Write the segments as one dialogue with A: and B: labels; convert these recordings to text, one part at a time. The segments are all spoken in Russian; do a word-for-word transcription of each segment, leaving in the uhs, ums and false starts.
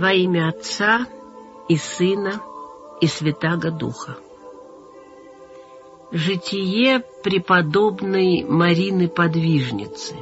A: Во имя Отца и Сына и Святаго Духа. Житие преподобной Марины Подвижницы.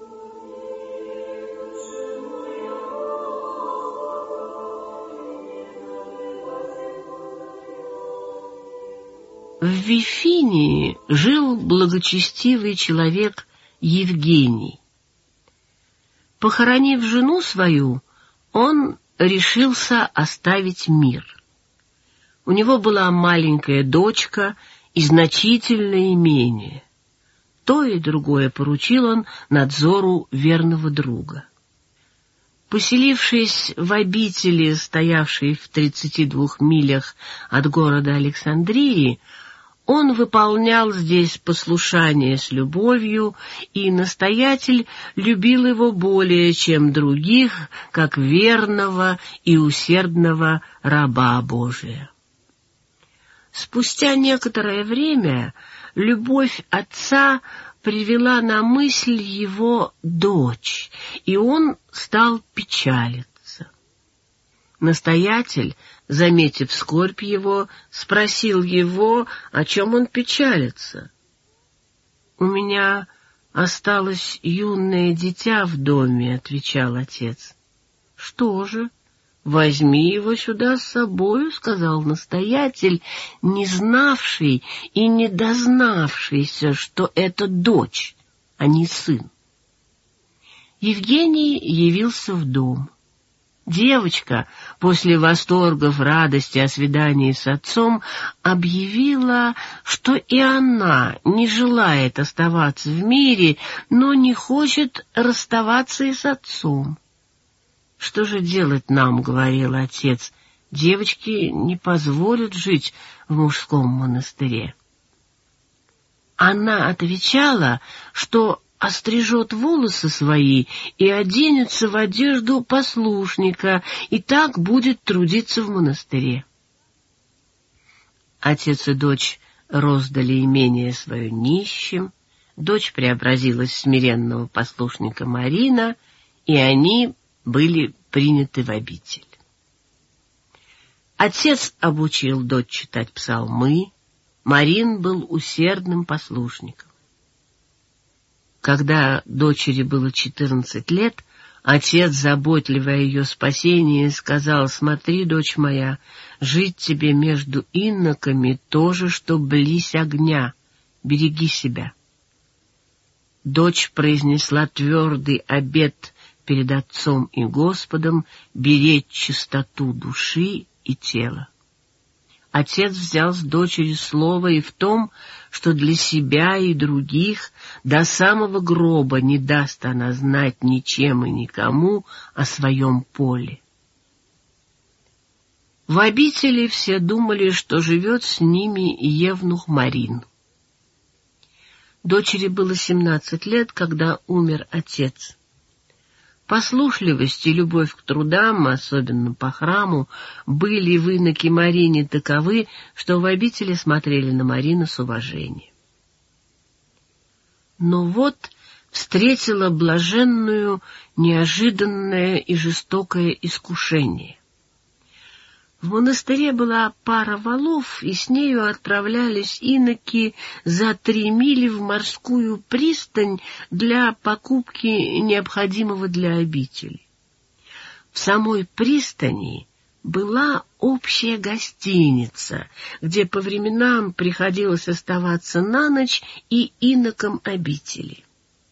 A: В Вифинии жил благочестивый человек Евгений. Похоронив жену свою, он решился оставить мир. У него была маленькая дочка и значительное имение. То и другое поручил он надзору верного друга. Поселившись в обители, стоявшей в тридцати двух милях от города Александрии, он выполнял здесь послушание с любовью, и настоятель любил его более, чем других, как верного и усердного раба Божия. Спустя некоторое время любовь отца привела на мысль его дочь, и он стал печалиться. Настоятель, заметив скорбь его, спросил его, о чем он печалится. — У меня осталось юное дитя в доме, — отвечал отец. — Что же? Возьми его сюда с собою, — сказал настоятель, не знавший и не дознавшийся, что это дочь, а не сын. Евгений явился в дом. Девочка, после восторгов, радости о свидании с отцом, объявила, что и она не желает оставаться в мире, но не хочет расставаться и с отцом. — Что же делать нам, — говорил отец, — девочки не позволят жить в мужском монастыре. Она отвечала, что острижет волосы свои и оденется в одежду послушника, и так будет трудиться в монастыре. Отец и дочь роздали имение свое нищим, дочь преобразилась в смиренного послушника Марина, и они были приняты в обитель. Отец обучил дочь читать псалмы, Марин был усердным послушником. Когда дочери было четырнадцать лет, отец, заботливо о ее спасении, сказал: «Смотри, дочь моя, жить тебе между иноками тоже, что близь огня, береги себя». Дочь произнесла твердый обет перед Отцом и Господом беречь чистоту души и тела. Отец взял с дочери слово и в том, что для себя и других до самого гроба не даст она знать ничем и никому о своем поле. В обители все думали, что живет с ними евнух Марин. Дочери было семнадцать лет, когда умер отец. Послушливость и любовь к трудам, особенно по храму, были в иноке Марине таковы, что в обители смотрели на Марину с уважением. Но вот встретила блаженную неожиданное и жестокое искушение. В монастыре была пара валов, и с нею отправлялись иноки за три мили в морскую пристань для покупки необходимого для обители. В самой пристани была общая гостиница, где по временам приходилось оставаться на ночь и инокам обители.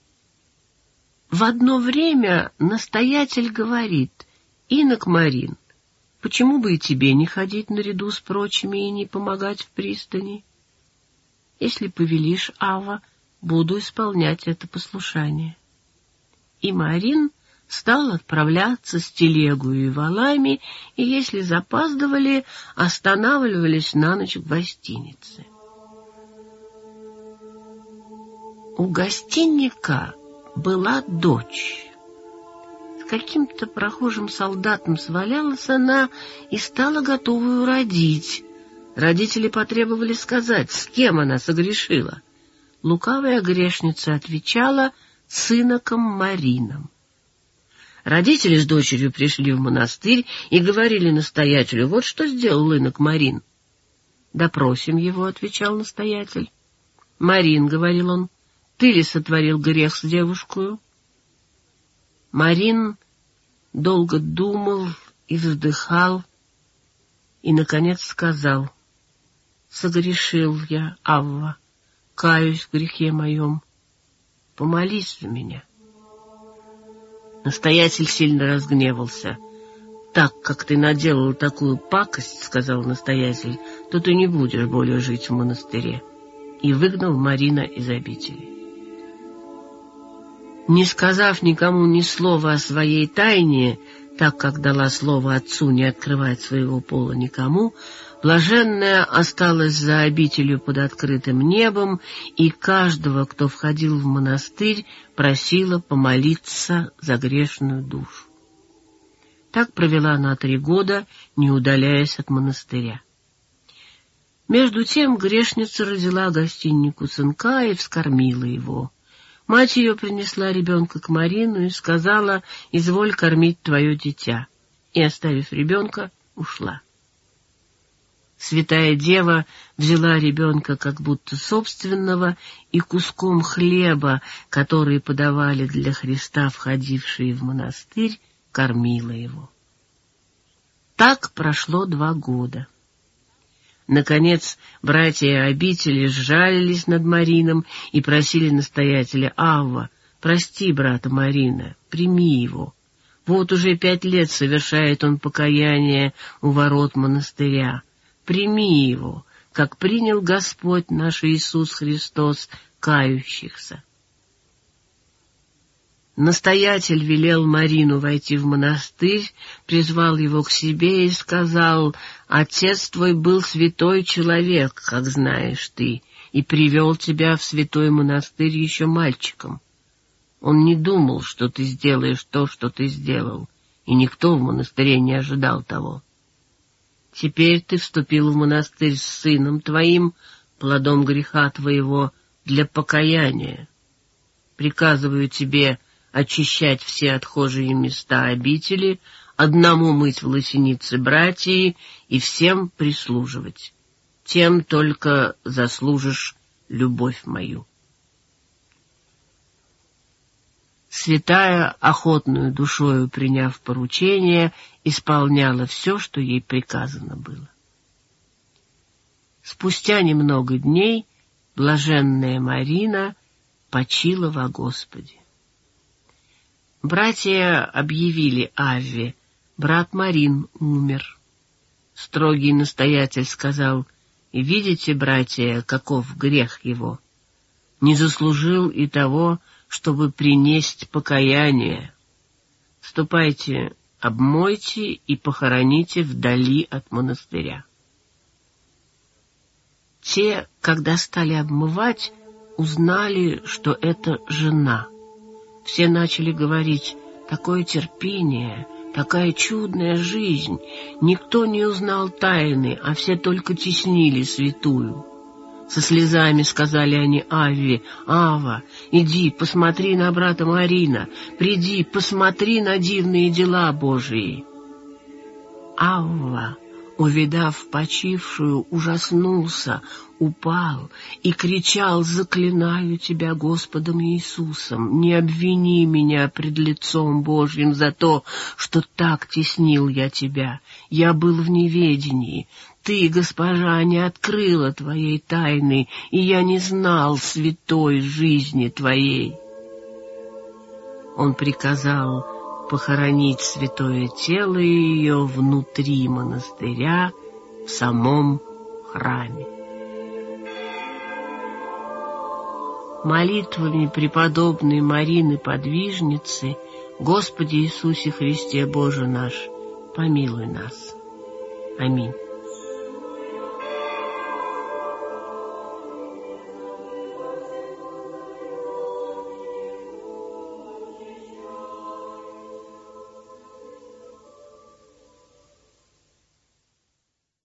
A: В одно время настоятель говорит: «Инок Марин, почему бы и тебе не ходить наряду с прочими и не помогать в пристани? Если повелишь, Ава, буду исполнять это послушание». И Марин стал отправляться с телегой и валами, и, если запаздывали, останавливались на ночь в гостинице. У гостинника была дочь. С каким-то прохожим солдатом свалялась она и стала готовую родить. Родители потребовали сказать, с кем она согрешила. Лукавая грешница отвечала: с иноком Марином. Родители с дочерью пришли в монастырь и говорили настоятелю: вот что сделал инок Марин. «Допросим его», — отвечал настоятель. «Марин», — говорил он, — «ты ли сотворил грех с девушкою?» Марин долго думал и вздыхал, и, наконец, сказал: «Согрешил я, Авва, каюсь в грехе моем, помолись за меня». Настоятель сильно разгневался. «Так как ты наделал такую пакость, — сказал настоятель, — то ты не будешь более жить в монастыре», и выгнал Марина из обители. Не сказав никому ни слова о своей тайне, так как дала слово отцу не открывать своего пола никому, блаженная осталась за обителью под открытым небом, и каждого, кто входил в монастырь, просила помолиться за грешную душу. Так провела она три года, не удаляясь от монастыря. Между тем грешница родила гостиннику сынка и вскормила его. Мать ее принесла ребенка к Марину и сказала: «Изволь кормить твое дитя», и, оставив ребенка, ушла. Святая Дева взяла ребенка как будто собственного и куском хлеба, который подавали для Христа входившие в монастырь, кормила его. Так прошло два года. Наконец, братья обители сжалились над Марином и просили настоятеля: «Авва, прости брата Марина, прими его. Вот уже пять лет совершает он покаяние у ворот монастыря. Прими его, как принял Господь наш Иисус Христос кающихся». Настоятель велел Марину войти в монастырь, призвал его к себе и сказал: «Отец твой был святой человек, как знаешь ты, и привел тебя в святой монастырь еще мальчиком. Он не думал, что ты сделаешь то, что ты сделал, и никто в монастыре не ожидал того. Теперь ты вступил в монастырь с сыном твоим, плодом греха твоего, для покаяния. Приказываю тебе очищать все отхожие места обители, одному мыть в лосенице братьи и всем прислуживать. Тем только заслужишь любовь мою». Святая, охотную душою приняв поручение, исполняла все, что ей приказано было. Спустя немного дней блаженная Марина почила во Господе. Братья объявили Авве: брат Марин умер. Строгий настоятель сказал: «Видите, братья, каков грех его? Не заслужил и того, чтобы принесть покаяние. Ступайте, обмойте и похороните вдали от монастыря». Те, когда стали обмывать, узнали, что это жена. Все начали говорить: «Такое терпение, такая чудная жизнь! Никто не узнал тайны, а все только теснили святую». Со слезами сказали они Авве: «Ава, иди, посмотри на брата Марина, приди, посмотри на дивные дела Божии». Авва, увидав почившую, ужаснулся, упал и кричал: «Заклинаю тебя Господом Иисусом, не обвини меня пред лицом Божьим за то, что так теснил я тебя. Я был в неведении. Ты, госпожа, не открыла твоей тайны, и я не знал святой жизни твоей». Он приказал похоронить святое тело ее внутри монастыря, в самом храме. Молитвами преподобной Марины Подвижницы, Господи Иисусе Христе Боже наш, помилуй нас. Аминь.